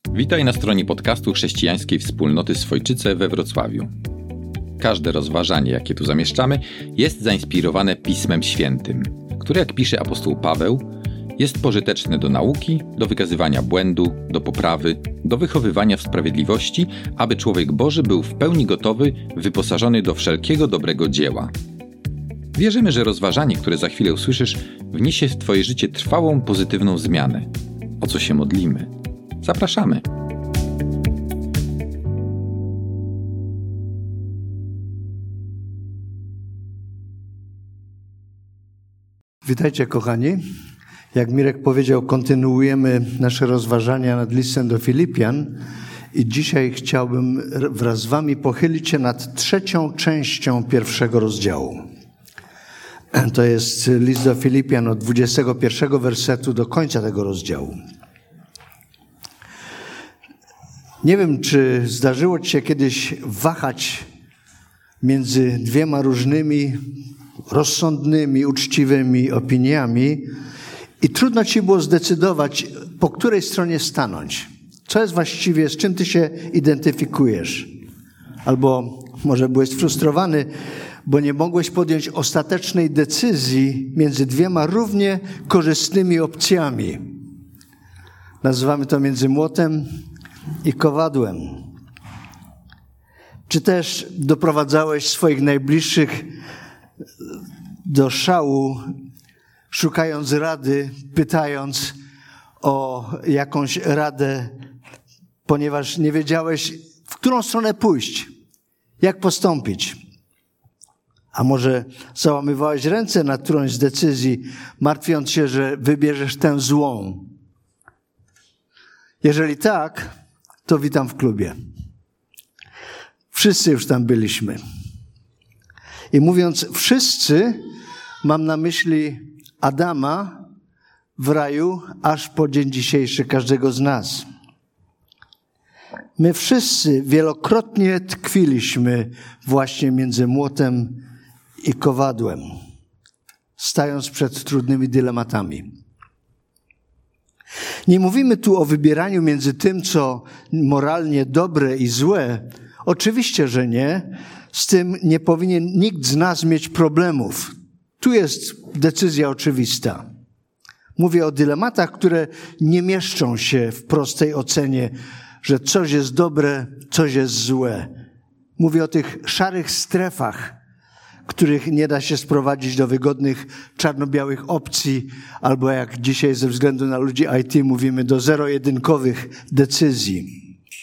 Witaj na stronie podcastu Chrześcijańskiej Wspólnoty Swojczyce we Wrocławiu. Każde rozważanie, jakie tu zamieszczamy, jest zainspirowane Pismem Świętym, które, jak pisze apostoł Paweł, jest pożyteczne do nauki, do wykazywania błędu, do poprawy, do wychowywania w sprawiedliwości, aby człowiek Boży był w pełni gotowy, wyposażony do wszelkiego dobrego dzieła. Wierzymy, że rozważanie, które za chwilę usłyszysz, wniesie w Twoje życie trwałą, pozytywną zmianę. O co się modlimy? Zapraszamy! Witajcie, kochani. Jak Mirek powiedział, kontynuujemy nasze rozważania nad listem do Filipian i dzisiaj chciałbym wraz z wami pochylić się nad trzecią częścią pierwszego rozdziału. To jest list do Filipian od 21 wersetu do końca tego rozdziału. Nie wiem, czy zdarzyło ci się kiedyś wahać między dwiema różnymi, rozsądnymi, uczciwymi opiniami i trudno ci było zdecydować, po której stronie stanąć. Co jest właściwie, z czym ty się identyfikujesz? Albo może byłeś sfrustrowany, bo nie mogłeś podjąć ostatecznej decyzji między dwiema równie korzystnymi opcjami. Nazywamy to między młotem i kowadłem. Czy też doprowadzałeś swoich najbliższych do szału, szukając rady, pytając o jakąś radę, ponieważ nie wiedziałeś, w którą stronę pójść, jak postąpić. A może załamywałeś ręce na którąś z decyzji, martwiąc się, że wybierzesz tę złą. Jeżeli tak, to witam w klubie. Wszyscy już tam byliśmy. I mówiąc wszyscy, mam na myśli Adama w raju, aż po dzień dzisiejszy każdego z nas. My wszyscy wielokrotnie tkwiliśmy właśnie między młotem i kowadłem, stając przed trudnymi dylematami. Nie mówimy tu o wybieraniu między tym, co moralnie dobre i złe. Oczywiście, że nie. Z tym nie powinien nikt z nas mieć problemów. Tu jest decyzja oczywista. Mówię o dylematach, które nie mieszczą się w prostej ocenie, że coś jest dobre, coś jest złe. Mówię o tych szarych strefach, których nie da się sprowadzić do wygodnych, czarno-białych opcji, albo jak dzisiaj ze względu na ludzi IT mówimy, do zero-jedynkowych decyzji.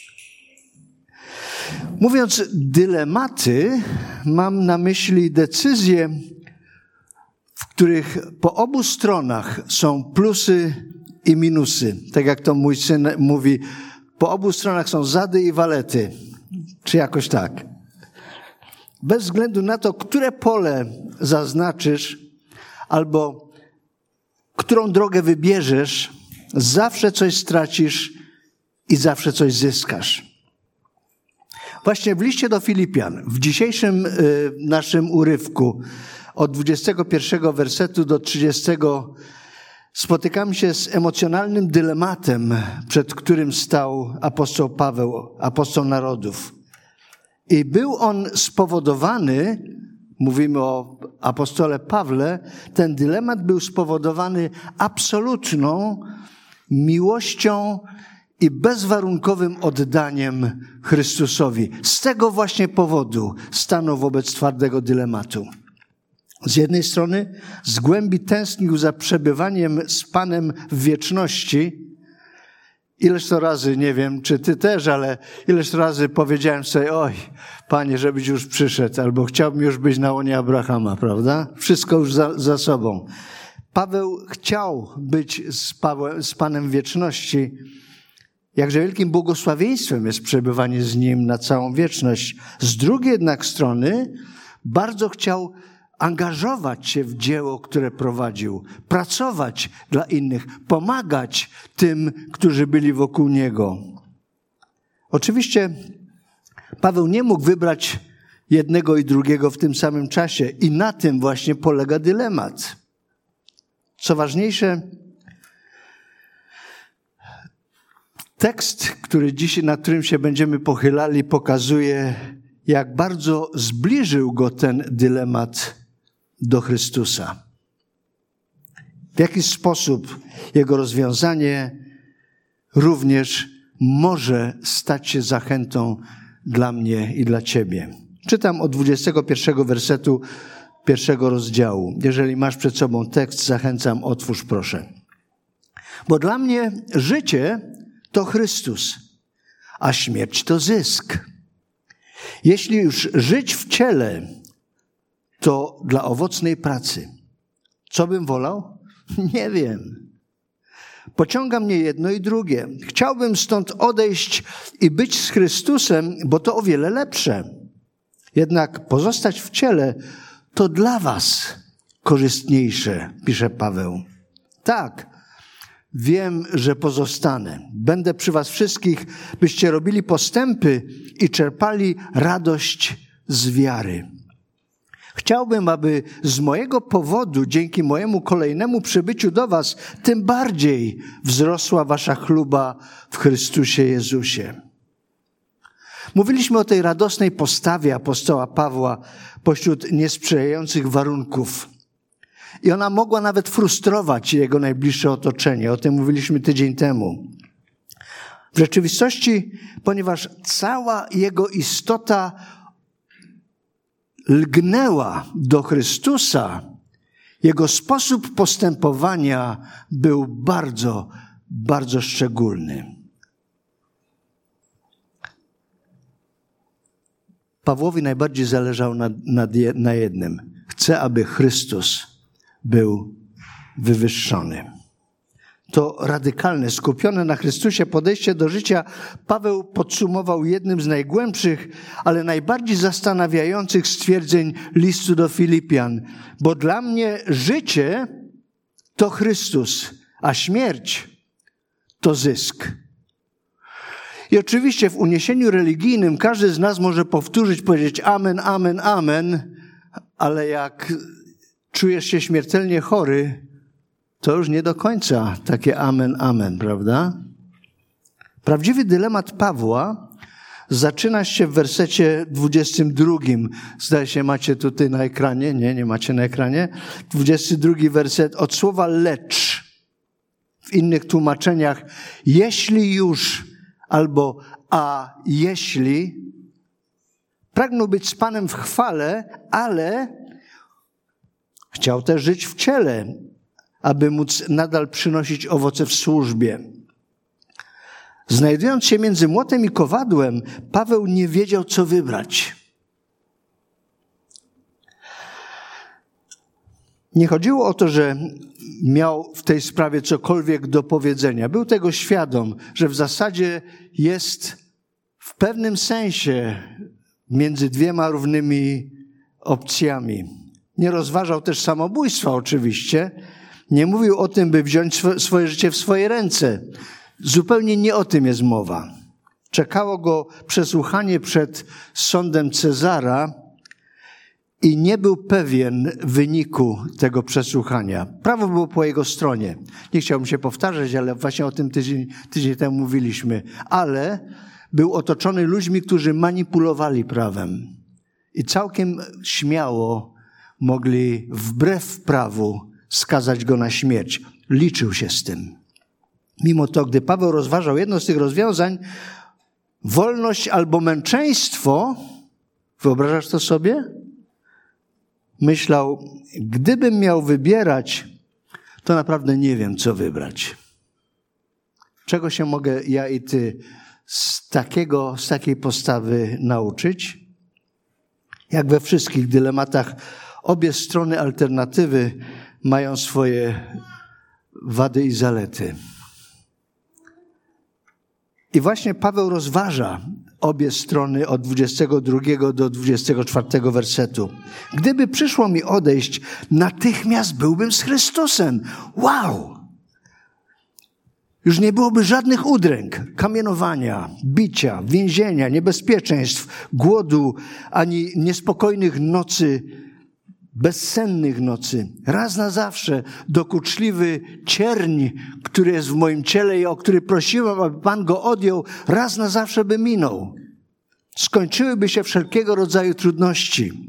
Mówiąc dylematy, mam na myśli decyzje, w których po obu stronach są plusy i minusy. Tak jak to mój syn mówi, po obu stronach są zady i walety, czy jakoś tak. Bez względu na to, które pole zaznaczysz albo którą drogę wybierzesz, zawsze coś stracisz i zawsze coś zyskasz. Właśnie w liście do Filipian, w dzisiejszym naszym urywku, od 21 wersetu do 30, spotykamy się z emocjonalnym dylematem, przed którym stał apostoł Paweł, apostoł narodów. I był on spowodowany, mówimy o apostole Pawle, ten dylemat był spowodowany absolutną miłością i bezwarunkowym oddaniem Chrystusowi. Z tego właśnie powodu stanął wobec twardego dylematu. Z jednej strony z głębi tęsknił za przebywaniem z Panem w wieczności. Ileż to razy, nie wiem, czy ty też, ale ileż to razy powiedziałem sobie, oj, Panie, żebyś już przyszedł, albo chciałbym już być na łonie Abrahama, prawda? Wszystko już za sobą. Paweł chciał być z Panem w wieczności. Jakże wielkim błogosławieństwem jest przebywanie z Nim na całą wieczność. Z drugiej jednak strony bardzo chciał angażować się w dzieło, które prowadził, pracować dla innych, pomagać tym, którzy byli wokół niego. Oczywiście Paweł nie mógł wybrać jednego i drugiego w tym samym czasie i na tym właśnie polega dylemat. Co ważniejsze, Tekst, nad którym się będziemy pochylali, pokazuje, jak bardzo zbliżył go ten dylemat do Chrystusa. W jaki sposób jego rozwiązanie również może stać się zachętą dla mnie i dla ciebie. Czytam od 21 wersetu 1 rozdziału. Jeżeli masz przed sobą tekst, zachęcam, otwórz proszę. Bo dla mnie życie to Chrystus, a śmierć to zysk. Jeśli już żyć w ciele, to dla owocnej pracy. Co bym wolał? Nie wiem. Pociąga mnie jedno i drugie. Chciałbym stąd odejść i być z Chrystusem, bo to o wiele lepsze. Jednak pozostać w ciele to dla was korzystniejsze, pisze Paweł. Tak, wiem, że pozostanę. Będę przy was wszystkich, byście robili postępy i czerpali radość z wiary. Chciałbym, aby z mojego powodu, dzięki mojemu kolejnemu przybyciu do was, tym bardziej wzrosła wasza chluba w Chrystusie Jezusie. Mówiliśmy o tej radosnej postawie apostoła Pawła pośród niesprzyjających warunków. I ona mogła nawet frustrować jego najbliższe otoczenie. O tym mówiliśmy tydzień temu. W rzeczywistości, ponieważ cała jego istota lgnęła do Chrystusa, jego sposób postępowania był bardzo, bardzo szczególny. Pawłowi najbardziej zależało na jednym. Chce, aby Chrystus był wywyższony. To radykalne, skupione na Chrystusie podejście do życia Paweł podsumował jednym z najgłębszych, ale najbardziej zastanawiających stwierdzeń listu do Filipian. Bo dla mnie życie to Chrystus, a śmierć to zysk. I oczywiście w uniesieniu religijnym każdy z nas może powtórzyć, powiedzieć amen, amen, amen, ale jak czujesz się śmiertelnie chory, to już nie do końca takie amen, amen, prawda? Prawdziwy dylemat Pawła zaczyna się w wersecie 22. Zdaje się, macie tutaj na ekranie. Nie macie na ekranie. 22 werset od słowa lecz. W innych tłumaczeniach jeśli już albo a jeśli pragnął być z Panem w chwale, ale chciał też żyć w ciele, aby móc nadal przynosić owoce w służbie. Znajdując się między młotem i kowadłem, Paweł nie wiedział, co wybrać. Nie chodziło o to, że miał w tej sprawie cokolwiek do powiedzenia. Był tego świadom, że w zasadzie jest w pewnym sensie między dwiema równymi opcjami. Nie rozważał też samobójstwa oczywiście. Nie mówił o tym, by wziąć swoje życie w swoje ręce. Zupełnie nie o tym jest mowa. Czekało go przesłuchanie przed sądem Cezara i nie był pewien wyniku tego przesłuchania. Prawo było po jego stronie. Nie chciałbym się powtarzać, ale właśnie o tym tydzień temu mówiliśmy. Ale był otoczony ludźmi, którzy manipulowali prawem. I całkiem śmiało mogli wbrew prawu skazać go na śmierć. Liczył się z tym. Mimo to, gdy Paweł rozważał jedno z tych rozwiązań, wolność albo męczeństwo, wyobrażasz to sobie? Myślał, gdybym miał wybierać, to naprawdę nie wiem, co wybrać. Czego się mogę ja i ty z takiej postawy nauczyć? Jak we wszystkich dylematach, obie strony alternatywy mają swoje wady i zalety. I właśnie Paweł rozważa obie strony od 22 do 24 wersetu. Gdyby przyszło mi odejść, natychmiast byłbym z Chrystusem. Wow! Już nie byłoby żadnych udręk, kamienowania, bicia, więzienia, niebezpieczeństw, głodu, ani niespokojnych nocy bezsennych nocy, raz na zawsze dokuczliwy cierń, który jest w moim ciele i o który prosiłem, aby Pan go odjął, raz na zawsze by minął. Skończyłyby się wszelkiego rodzaju trudności.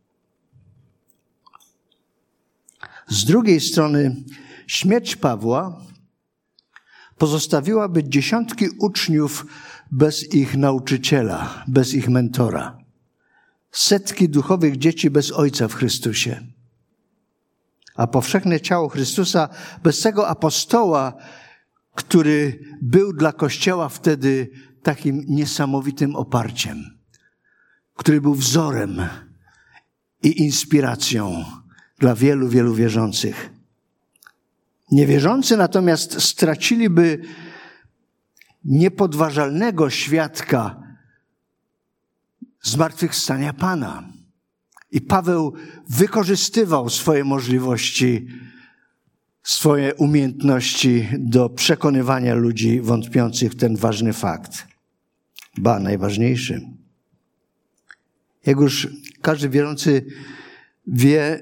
Z drugiej strony śmierć Pawła pozostawiłaby dziesiątki uczniów bez ich nauczyciela, bez ich mentora. Setki duchowych dzieci bez Ojca w Chrystusie. A powszechne ciało Chrystusa bez tego apostoła, który był dla Kościoła wtedy takim niesamowitym oparciem, który był wzorem i inspiracją dla wielu, wielu wierzących. Niewierzący natomiast straciliby niepodważalnego świadka zmartwychwstania Pana. I Paweł wykorzystywał swoje możliwości, swoje umiejętności do przekonywania ludzi wątpiących w ten ważny fakt. Ba, najważniejszy. Jak już każdy wierzący wie,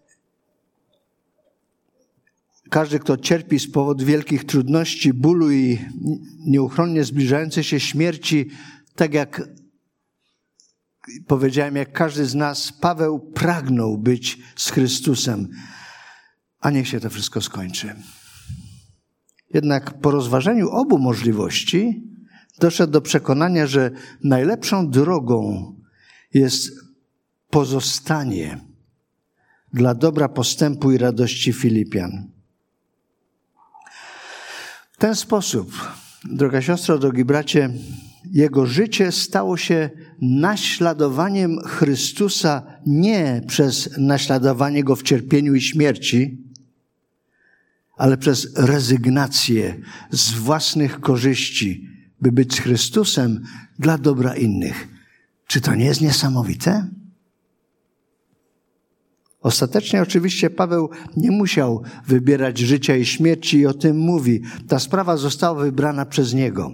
każdy, kto cierpi z powodu wielkich trudności, bólu i nieuchronnie zbliżającej się śmierci, tak jak powiedziałem, jak każdy z nas, Paweł pragnął być z Chrystusem, a niech się to wszystko skończy. Jednak po rozważeniu obu możliwości doszedł do przekonania, że najlepszą drogą jest pozostanie dla dobra postępu i radości Filipian. W ten sposób, droga siostro, drogi bracie, jego życie stało się naśladowaniem Chrystusa nie przez naśladowanie Go w cierpieniu i śmierci, ale przez rezygnację z własnych korzyści, by być z Chrystusem dla dobra innych. Czy to nie jest niesamowite? Ostatecznie oczywiście Paweł nie musiał wybierać życia i śmierci i o tym mówi. Ta sprawa została wybrana przez niego.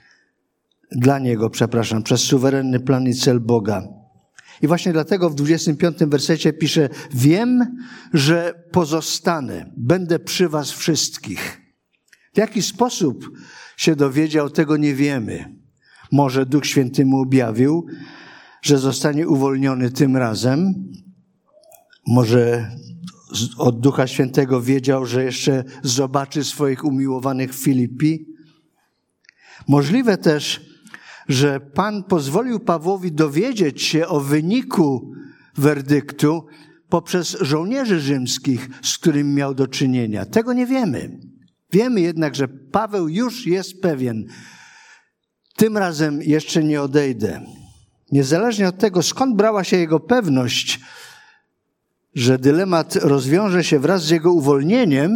Przez suwerenny plan i cel Boga. I właśnie dlatego w 25 wersecie pisze: wiem, że pozostanę, będę przy was wszystkich. W jaki sposób się dowiedział, tego nie wiemy. Może Duch Święty mu objawił, że zostanie uwolniony tym razem. Może od Ducha Świętego wiedział, że jeszcze zobaczy swoich umiłowanych w Filipi. Możliwe też, że Pan pozwolił Pawłowi dowiedzieć się o wyniku werdyktu poprzez żołnierzy rzymskich, z którymi miał do czynienia. Tego nie wiemy. Wiemy jednak, że Paweł już jest pewien. Tym razem jeszcze nie odejdę. Niezależnie od tego, skąd brała się jego pewność, że dylemat rozwiąże się wraz z jego uwolnieniem,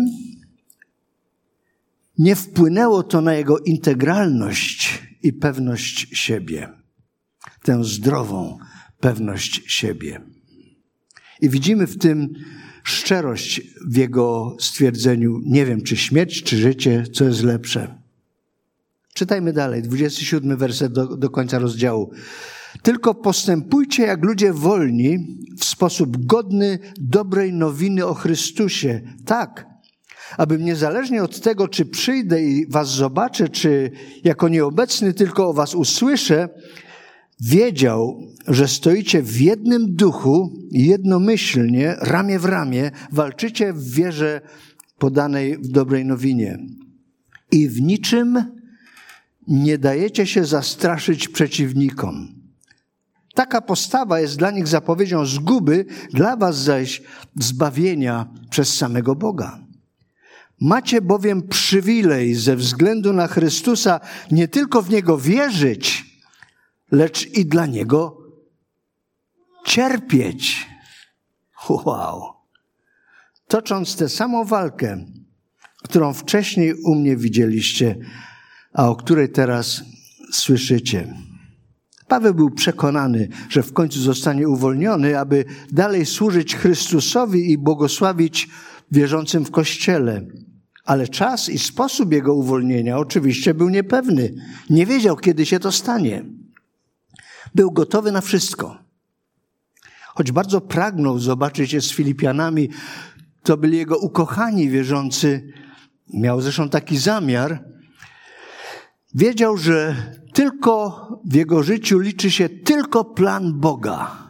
nie wpłynęło to na jego integralność i pewność siebie. Tę zdrową pewność siebie. I widzimy w tym szczerość w jego stwierdzeniu: nie wiem, czy śmierć, czy życie, co jest lepsze. Czytajmy dalej, 27 werset do końca rozdziału. Tylko postępujcie jak ludzie wolni, w sposób godny dobrej nowiny o Chrystusie. Tak, abym niezależnie od tego, czy przyjdę i was zobaczę, czy jako nieobecny tylko o was usłyszę, wiedział, że stoicie w jednym duchu i jednomyślnie, ramię w ramię, walczycie w wierze podanej w dobrej nowinie. I w niczym nie dajecie się zastraszyć przeciwnikom. Taka postawa jest dla nich zapowiedzią zguby, dla was zaś zbawienia przez samego Boga. Macie bowiem przywilej ze względu na Chrystusa nie tylko w Niego wierzyć, lecz i dla Niego cierpieć. Wow! Tocząc tę samą walkę, którą wcześniej u mnie widzieliście, a o której teraz słyszycie. Paweł był przekonany, że w końcu zostanie uwolniony, aby dalej służyć Chrystusowi i błogosławić wierzącym w Kościele. Ale czas i sposób jego uwolnienia oczywiście był niepewny. Nie wiedział, kiedy się to stanie. Był gotowy na wszystko. choć bardzo pragnął zobaczyć się z Filipianami, to byli jego ukochani wierzący, miał zresztą taki zamiar, wiedział, że tylko w jego życiu liczy się tylko plan Boga.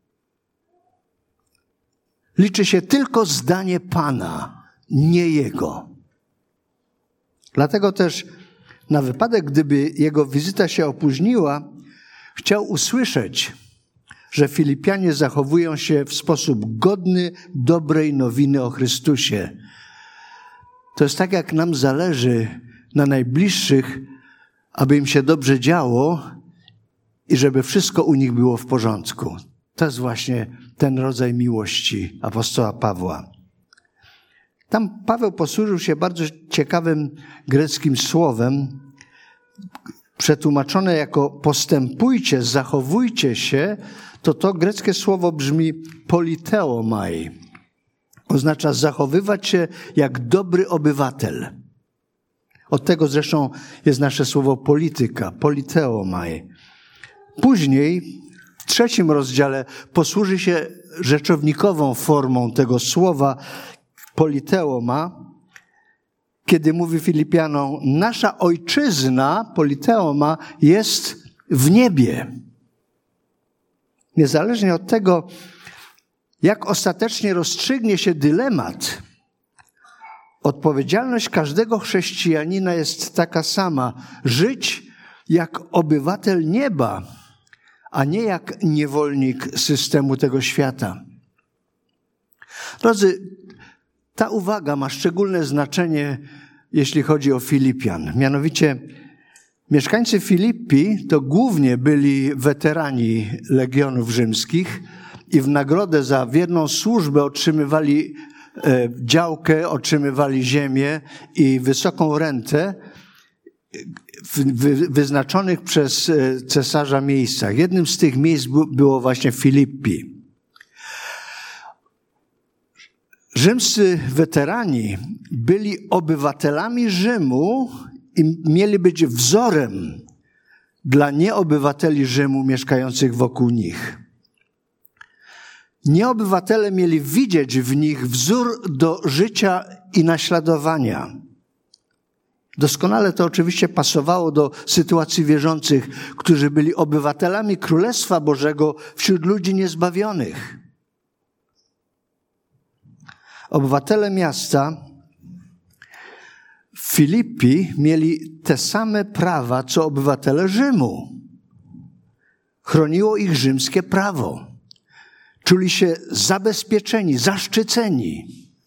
Liczy się tylko zdanie Pana, nie jego. Dlatego też na wypadek, gdyby jego wizyta się opóźniła, chciał usłyszeć, że Filipianie zachowują się w sposób godny dobrej nowiny o Chrystusie. To jest tak, jak nam zależy na najbliższych, aby im się dobrze działo i żeby wszystko u nich było w porządku. To jest właśnie ten rodzaj miłości apostoła Pawła. Tam Paweł posłużył się bardzo ciekawym greckim słowem, przetłumaczone jako postępujcie, zachowujcie się, to greckie słowo brzmi politeomai. Oznacza zachowywać się jak dobry obywatel. Od tego zresztą jest nasze słowo polityka, politeomai. Później w 3 rozdziale posłuży się rzeczownikową formą tego słowa politeoma, kiedy mówi Filipianom, nasza ojczyzna, politeoma, jest w niebie. Niezależnie od tego, jak ostatecznie rozstrzygnie się dylemat, odpowiedzialność każdego chrześcijanina jest taka sama. Żyć jak obywatel nieba, a nie jak niewolnik systemu tego świata. Drodzy, ta uwaga ma szczególne znaczenie, jeśli chodzi o Filipian. Mianowicie mieszkańcy Filippi to głównie byli weterani legionów rzymskich i w nagrodę za wierną służbę otrzymywali działkę, otrzymywali ziemię i wysoką rentę w wyznaczonych przez cesarza miejscach. Jednym z tych miejsc było właśnie Filippi. Rzymscy weterani byli obywatelami Rzymu i mieli być wzorem dla nieobywateli Rzymu mieszkających wokół nich. Nieobywatele mieli widzieć w nich wzór do życia i naśladowania. Doskonale to oczywiście pasowało do sytuacji wierzących, którzy byli obywatelami Królestwa Bożego wśród ludzi niezbawionych. Obywatele miasta w Filippi mieli te same prawa, co obywatele Rzymu. Chroniło ich rzymskie prawo. Czuli się zabezpieczeni, zaszczyceni.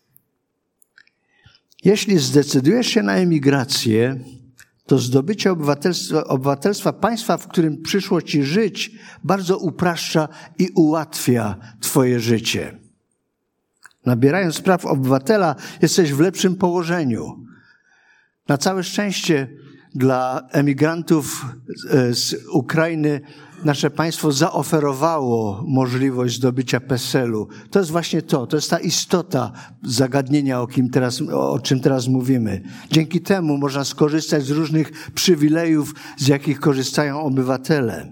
Jeśli zdecydujesz się na emigrację, to zdobycie obywatelstwa państwa, w którym przyszło ci żyć, bardzo upraszcza i ułatwia twoje życie. Nabierając praw obywatela, jesteś w lepszym położeniu. Na całe szczęście dla emigrantów z Ukrainy nasze państwo zaoferowało możliwość zdobycia PESEL-u. To jest właśnie to jest ta istota zagadnienia, o czym teraz mówimy. Dzięki temu można skorzystać z różnych przywilejów, z jakich korzystają obywatele.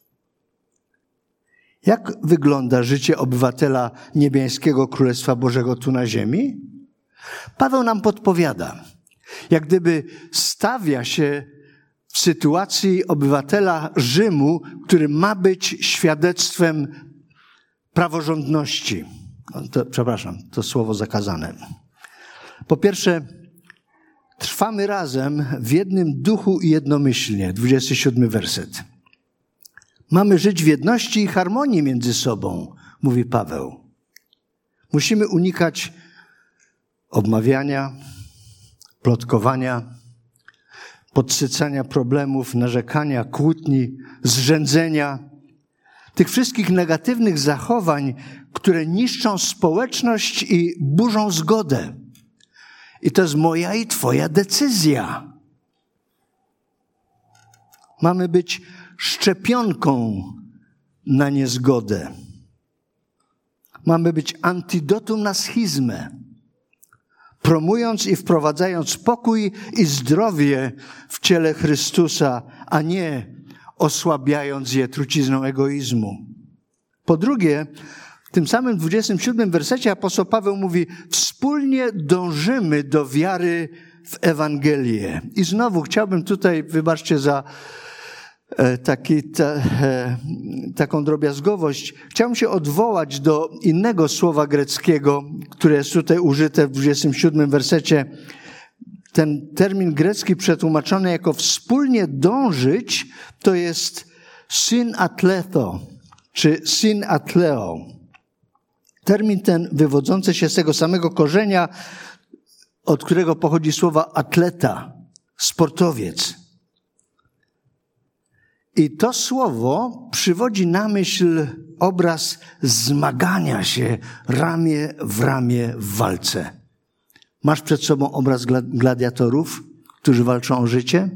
Jak wygląda życie obywatela niebiańskiego Królestwa Bożego tu na ziemi? Paweł nam podpowiada. Jak gdyby stawia się w sytuacji obywatela Rzymu, który ma być świadectwem praworządności. To słowo zakazane. Po pierwsze, trwamy razem w jednym duchu i jednomyślnie. 27 werset. Mamy żyć w jedności i harmonii między sobą, mówi Paweł. Musimy unikać obmawiania, plotkowania, podsycania problemów, narzekania, kłótni, zrzędzenia. Tych wszystkich negatywnych zachowań, które niszczą społeczność i burzą zgodę. I to jest moja i twoja decyzja. Mamy być szczepionką na niezgodę. Mamy być antidotum na schizmę, promując i wprowadzając pokój i zdrowie w ciele Chrystusa, a nie osłabiając je trucizną egoizmu. Po drugie, W tym samym 27 wersecie apostoł Paweł mówi: wspólnie dążymy do wiary w Ewangelię. I znowu chciałbym tutaj, wybaczcie za taką drobiazgowość, chciałbym się odwołać do innego słowa greckiego, które jest tutaj użyte w 27 wersecie. Ten termin grecki przetłumaczony jako wspólnie dążyć to jest synatletho, czy synatleo. Termin ten wywodzący się z tego samego korzenia, od którego pochodzi słowo atleta, sportowiec. I to słowo przywodzi na myśl obraz zmagania się ramię w ramię w walce. Masz przed sobą obraz gladiatorów, którzy walczą o życie?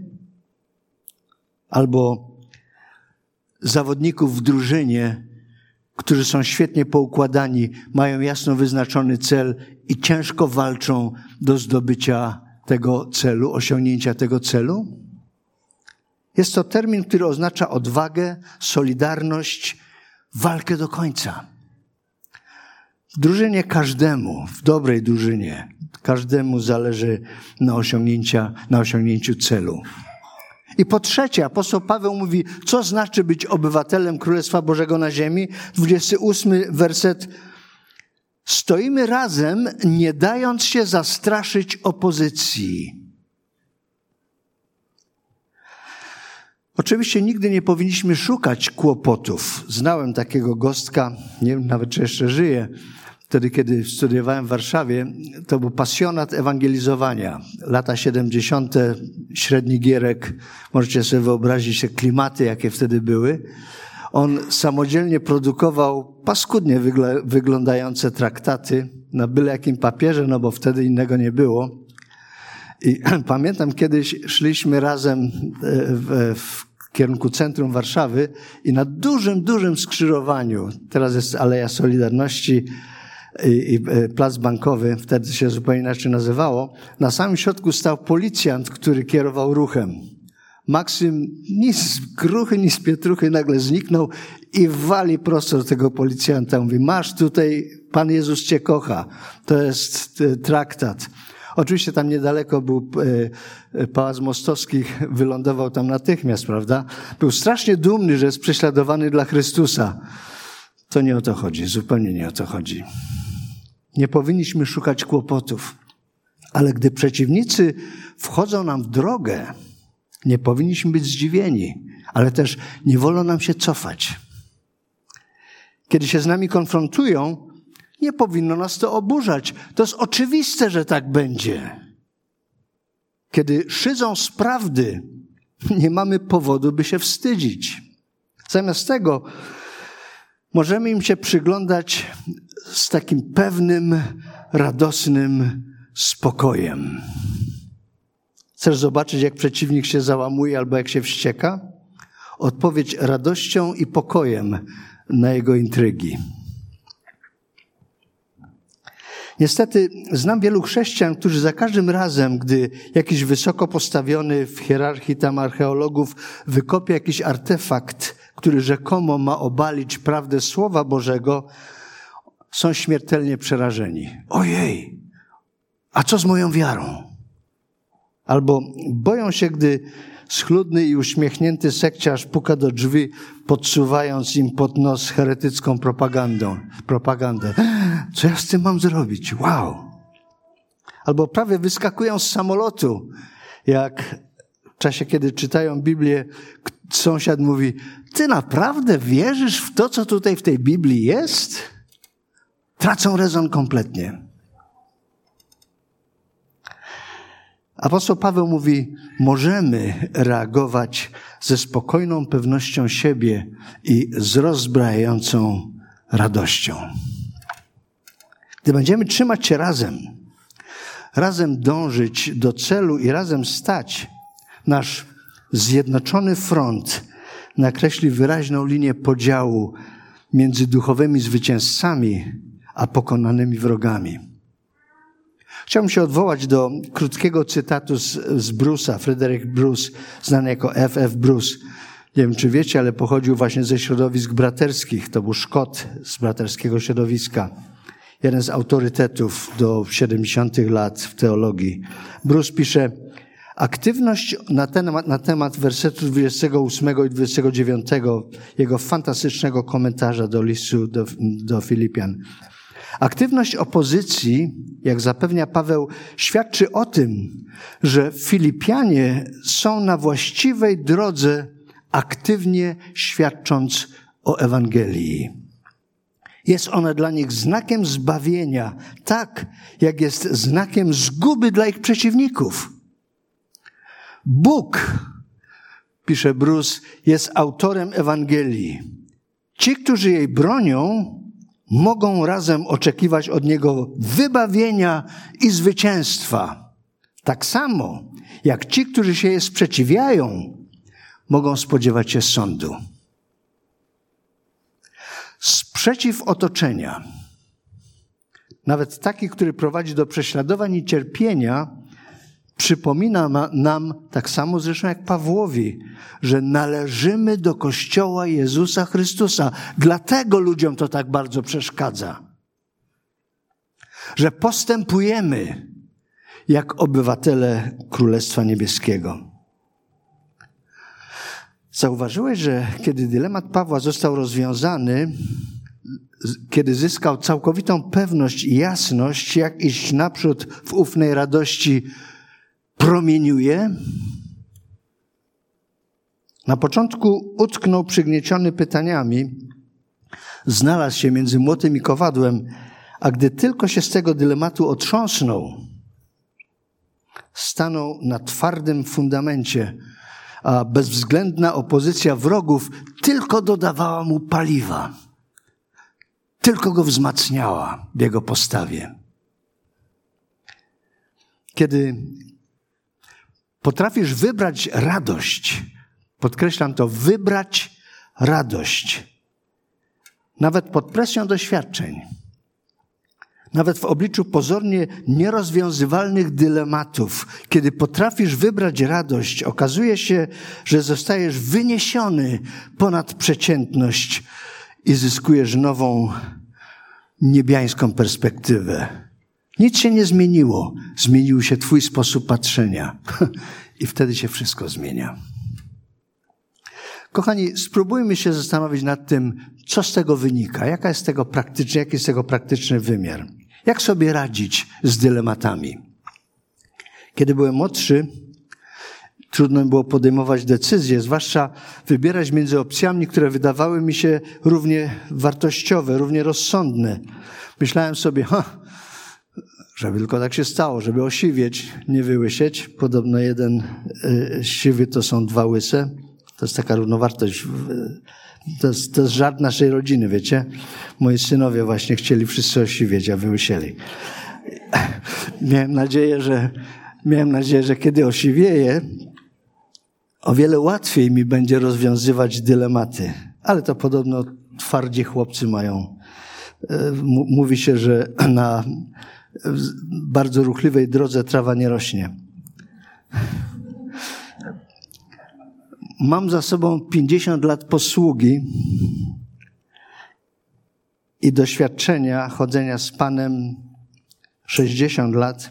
Albo zawodników w drużynie, którzy są świetnie poukładani, mają jasno wyznaczony cel i ciężko walczą do zdobycia tego celu, osiągnięcia tego celu? Jest to termin, który oznacza odwagę, solidarność, walkę do końca. W drużynie każdemu, w dobrej drużynie, każdemu zależy na osiągnięciu celu. I po trzecie, apostoł Paweł mówi, co znaczy być obywatelem Królestwa Bożego na ziemi. 28 werset. Stoimy razem, nie dając się zastraszyć opozycji. Oczywiście nigdy nie powinniśmy szukać kłopotów. Znałem takiego gostka, nie wiem nawet czy jeszcze żyje, wtedy kiedy studiowałem w Warszawie, to był pasjonat ewangelizowania. Lata 70., średni Gierek, możecie sobie wyobrazić te klimaty, jakie wtedy były. On samodzielnie produkował paskudnie wyglądające traktaty na byle jakim papierze, no bo wtedy innego nie było. I pamiętam, kiedyś szliśmy razem w kierunku centrum Warszawy i na dużym skrzyżowaniu, teraz jest Aleja Solidarności i Plac Bankowy, wtedy się zupełnie inaczej nazywało, na samym środku stał policjant, który kierował ruchem. Maksym ni z gruchy, ni z pietruchy nagle zniknął i wali prosto do tego policjanta. Mówi, masz tutaj, Pan Jezus cię kocha. To jest traktat. Oczywiście tam niedaleko był Pałac Mostowskich, wylądował tam natychmiast, prawda? Był strasznie dumny, że jest prześladowany dla Chrystusa. To nie o to chodzi, zupełnie nie o to chodzi. Nie powinniśmy szukać kłopotów, ale gdy przeciwnicy wchodzą nam w drogę, nie powinniśmy być zdziwieni, ale też nie wolno nam się cofać. Kiedy się z nami konfrontują, nie powinno nas to oburzać. To jest oczywiste, że tak będzie. Kiedy szydzą z prawdy, nie mamy powodu, by się wstydzić. Zamiast tego możemy im się przyglądać z takim pewnym, radosnym spokojem. Chcesz zobaczyć, jak przeciwnik się załamuje albo jak się wścieka? Odpowiedź radością i pokojem na jego intrygi. Niestety znam wielu chrześcijan, którzy za każdym razem, gdy jakiś wysoko postawiony w hierarchii tam archeologów wykopie jakiś artefakt, który rzekomo ma obalić prawdę Słowa Bożego, są śmiertelnie przerażeni. Ojej, a co z moją wiarą? Albo boją się, gdy schludny i uśmiechnięty sekciarz puka do drzwi, podsuwając im pod nos heretycką propagandę. Co ja z tym mam zrobić? Wow! Albo prawie wyskakują z samolotu, jak w czasie, kiedy czytają Biblię, sąsiad mówi, ty naprawdę wierzysz w to, co tutaj w tej Biblii jest? Tracą rezon kompletnie. Apostoł Paweł mówi, możemy reagować ze spokojną pewnością siebie i z rozbrajającą radością. Gdy będziemy trzymać się razem dążyć do celu i razem stać, nasz zjednoczony front nakreśli wyraźną linię podziału między duchowymi zwycięzcami a pokonanymi wrogami. Chciałbym się odwołać do krótkiego cytatu z Bruce'a, Frederick Bruce, znany jako F.F. Bruce. Nie wiem, czy wiecie, ale pochodził właśnie ze środowisk braterskich. To był Szkot z braterskiego środowiska. Jeden z autorytetów do 70 lat w teologii. Bruce pisze, aktywność na temat wersetu 28 i 29 jego fantastycznego komentarza do listu do Filipian. Aktywność opozycji, jak zapewnia Paweł, świadczy o tym, że Filipianie są na właściwej drodze, aktywnie świadcząc o Ewangelii. Jest ona dla nich znakiem zbawienia, tak jak jest znakiem zguby dla ich przeciwników. Bóg, pisze Bruce, jest autorem Ewangelii. Ci, którzy jej bronią, mogą razem oczekiwać od Niego wybawienia i zwycięstwa. Tak samo jak ci, którzy się jej sprzeciwiają, mogą spodziewać się sądu. Sprzeciw otoczenia, nawet taki, który prowadzi do prześladowań i cierpienia, przypomina nam, tak samo zresztą jak Pawłowi, że należymy do Kościoła Jezusa Chrystusa. Dlatego ludziom to tak bardzo przeszkadza. Że postępujemy jak obywatele Królestwa Niebieskiego. Zauważyłeś, że kiedy dylemat Pawła został rozwiązany, kiedy zyskał całkowitą pewność i jasność, jak iść naprzód w ufnej radości, promieniuje? Na początku utknął przygnieciony pytaniami, znalazł się między młotem i kowadłem, a gdy tylko się z tego dylematu otrząsnął, stanął na twardym fundamencie, a bezwzględna opozycja wrogów tylko dodawała mu paliwa, tylko go wzmacniała w jego postawie. Kiedy potrafisz wybrać radość, podkreślam to, wybrać radość, nawet pod presją doświadczeń, nawet w obliczu pozornie nierozwiązywalnych dylematów, kiedy potrafisz wybrać radość, okazuje się, że zostajesz wyniesiony ponad przeciętność i zyskujesz nową, niebiańską perspektywę. Nic się nie zmieniło. Zmienił się twój sposób patrzenia. I wtedy się wszystko zmienia. Kochani, spróbujmy się zastanowić nad tym, co z tego wynika, jaki jest tego praktyczny wymiar. Jak sobie radzić z dylematami? Kiedy byłem młodszy, trudno było podejmować decyzje, zwłaszcza wybierać między opcjami, które wydawały mi się równie wartościowe, równie rozsądne. Myślałem sobie, żeby tylko tak się stało, żeby osiwieć, nie wyłysieć. Podobno jeden siwy to są dwa łyse. To jest taka równowartość. To jest żart naszej rodziny, wiecie? Moi synowie właśnie chcieli wszyscy osiwieć, a wyłysieli. Miałem nadzieję, że kiedy osiwieję, o wiele łatwiej mi będzie rozwiązywać dylematy. Ale to podobno twardzi chłopcy mają. Mówi się, że na bardzo ruchliwej drodze trawa nie rośnie. Mam za sobą 50 lat posługi i doświadczenia chodzenia z Panem 60 lat.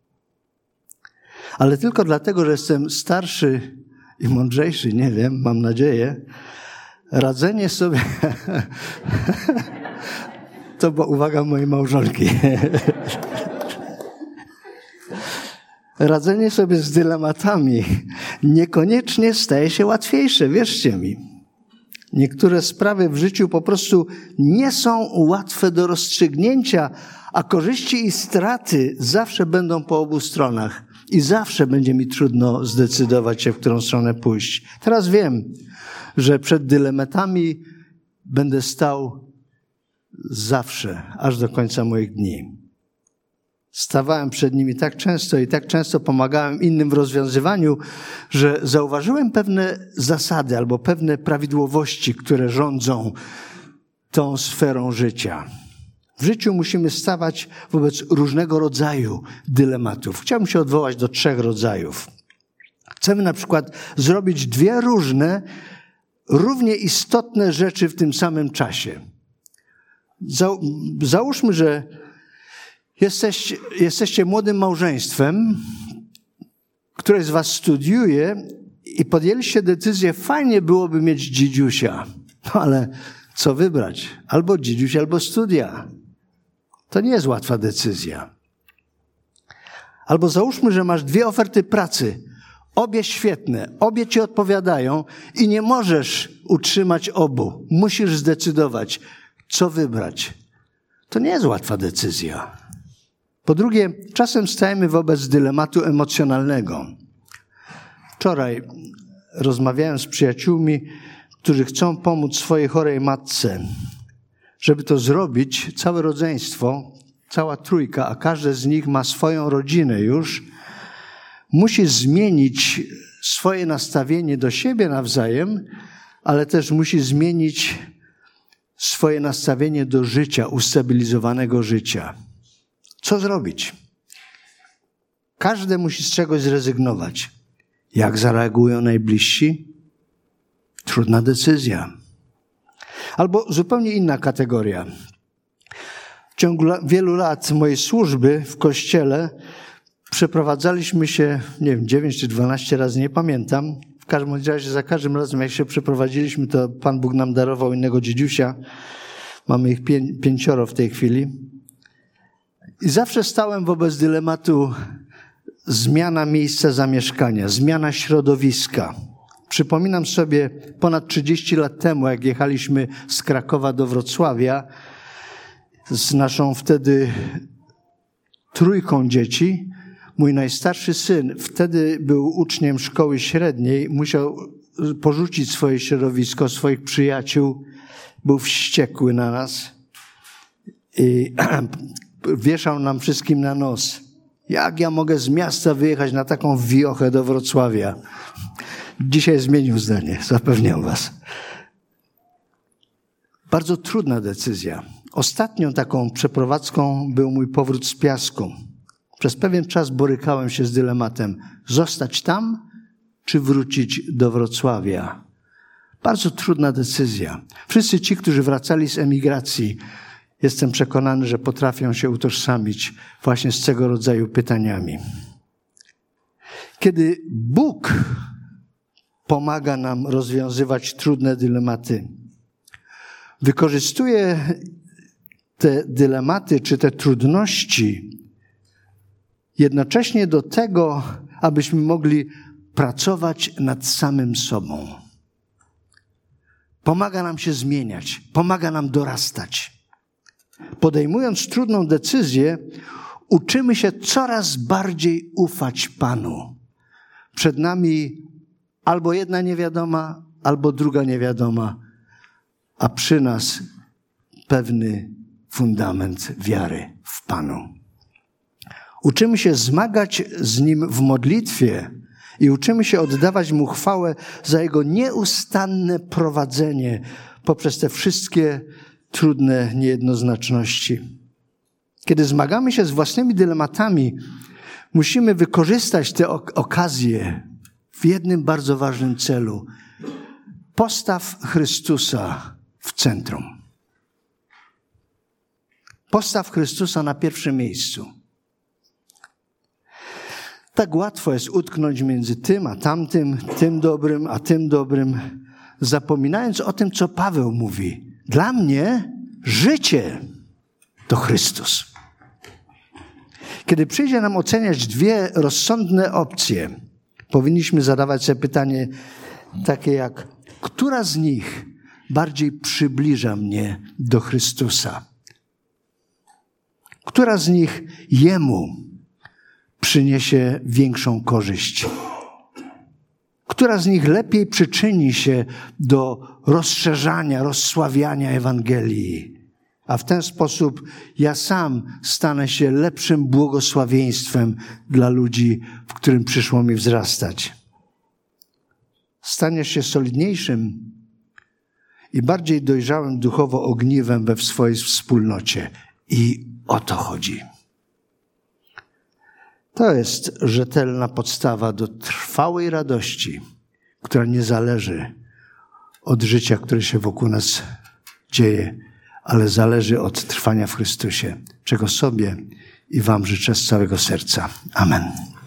Ale tylko dlatego, że jestem starszy i mądrzejszy, nie wiem, mam nadzieję, radzenie sobie... To była uwaga mojej małżonki. Radzenie sobie z dylematami niekoniecznie staje się łatwiejsze, wierzcie mi. Niektóre sprawy w życiu po prostu nie są łatwe do rozstrzygnięcia, a korzyści i straty zawsze będą po obu stronach i zawsze będzie mi trudno zdecydować się, w którą stronę pójść. Teraz wiem, że przed dylematami będę stał zawsze, aż do końca moich dni. Stawałem przed nimi tak często i tak często pomagałem innym w rozwiązywaniu, że zauważyłem pewne zasady albo pewne prawidłowości, które rządzą tą sferą życia. W życiu musimy stawać wobec różnego rodzaju dylematów. Chciałbym się odwołać do 3 rodzajów. Chcemy na przykład zrobić 2 różne, równie istotne rzeczy w tym samym czasie. Załóżmy, że jesteście młodym małżeństwem, któreś z was studiuje i podjęliście decyzję, fajnie byłoby mieć dziedziusia. No ale co wybrać? Albo dziedziuś, albo studia. To nie jest łatwa decyzja. Albo załóżmy, że masz 2 oferty pracy, obie świetne, obie ci odpowiadają i nie możesz utrzymać obu. Musisz zdecydować, co wybrać. To nie jest łatwa decyzja. Po drugie, czasem stajemy wobec dylematu emocjonalnego. Wczoraj rozmawiałem z przyjaciółmi, którzy chcą pomóc swojej chorej matce. Żeby to zrobić, całe rodzeństwo, cała trójka, a każde z nich ma swoją rodzinę już, musi zmienić swoje nastawienie do siebie nawzajem, ale też musi zmienić swoje nastawienie do życia, ustabilizowanego życia. Co zrobić? Każdy musi z czegoś zrezygnować. Jak zareagują najbliżsi? Trudna decyzja. Albo zupełnie inna kategoria. W ciągu wielu lat mojej służby w kościele przeprowadzaliśmy się, 9 czy 12 razy, nie pamiętam. W każdym razie za każdym razem, jak się przeprowadziliśmy, to Pan Bóg nam darował innego dziedziusia. Mamy ich 5 w tej chwili. I zawsze stałem wobec dylematu zmiana miejsca zamieszkania, zmiana środowiska. Przypominam sobie ponad 30 lat temu, jak jechaliśmy z Krakowa do Wrocławia z naszą wtedy trójką dzieci. Mój najstarszy syn, wtedy był uczniem szkoły średniej, musiał porzucić swoje środowisko, swoich przyjaciół. Był wściekły na nas i wieszał nam wszystkim na nos. Jak ja mogę z miasta wyjechać na taką wiochę do Wrocławia? Dzisiaj zmienił zdanie, zapewniam was. Bardzo trudna decyzja. Ostatnią taką przeprowadzką był mój powrót z Piasku. Przez pewien czas borykałem się z dylematem, zostać tam, czy wrócić do Wrocławia. Bardzo trudna decyzja. Wszyscy ci, którzy wracali z emigracji, jestem przekonany, że potrafią się utożsamić właśnie z tego rodzaju pytaniami. Kiedy Bóg pomaga nam rozwiązywać trudne dylematy, wykorzystuje te dylematy czy te trudności jednocześnie do tego, abyśmy mogli pracować nad samym sobą. Pomaga nam się zmieniać, pomaga nam dorastać. Podejmując trudną decyzję, uczymy się coraz bardziej ufać Panu. Przed nami albo jedna niewiadoma, albo druga niewiadoma, a przy nas pewny fundament wiary w Panu. Uczymy się zmagać z Nim w modlitwie i uczymy się oddawać Mu chwałę za Jego nieustanne prowadzenie poprzez te wszystkie trudne niejednoznaczności. Kiedy zmagamy się z własnymi dylematami, musimy wykorzystać te okazje w jednym bardzo ważnym celu. Postaw Chrystusa w centrum. Postaw Chrystusa na pierwszym miejscu. Tak łatwo jest utknąć między tym a tamtym, tym dobrym a tym dobrym, zapominając o tym, co Paweł mówi. Dla mnie życie to Chrystus. Kiedy przyjdzie nam oceniać 2 rozsądne opcje, powinniśmy zadawać sobie pytanie takie jak, która z nich bardziej przybliża mnie do Chrystusa? Która z nich Jemu przyniesie większą korzyść? Która z nich lepiej przyczyni się do rozszerzania, rozsławiania Ewangelii? A w ten sposób ja sam stanę się lepszym błogosławieństwem dla ludzi, w którym przyszło mi wzrastać. Staniesz się solidniejszym i bardziej dojrzałym duchowo ogniwem we swojej wspólnocie. I o to chodzi. To jest rzetelna podstawa do trwałej radości, która nie zależy od życia, które się wokół nas dzieje, ale zależy od trwania w Chrystusie, czego sobie i wam życzę z całego serca. Amen.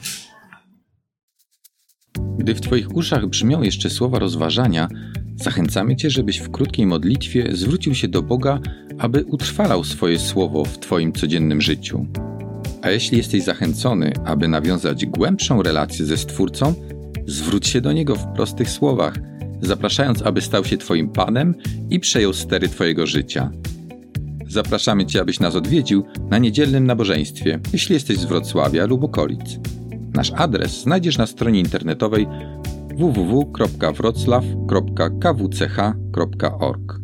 Gdy w twoich uszach brzmią jeszcze słowa rozważania, zachęcamy cię, żebyś w krótkiej modlitwie zwrócił się do Boga, aby utrwalał swoje słowo w twoim codziennym życiu. A jeśli jesteś zachęcony, aby nawiązać głębszą relację ze Stwórcą, zwróć się do Niego w prostych słowach, zapraszając, aby stał się twoim Panem i przejął stery twojego życia. Zapraszamy cię, abyś nas odwiedził na niedzielnym nabożeństwie, jeśli jesteś z Wrocławia lub okolic. Nasz adres znajdziesz na stronie internetowej www.wroclaw.kwch.org.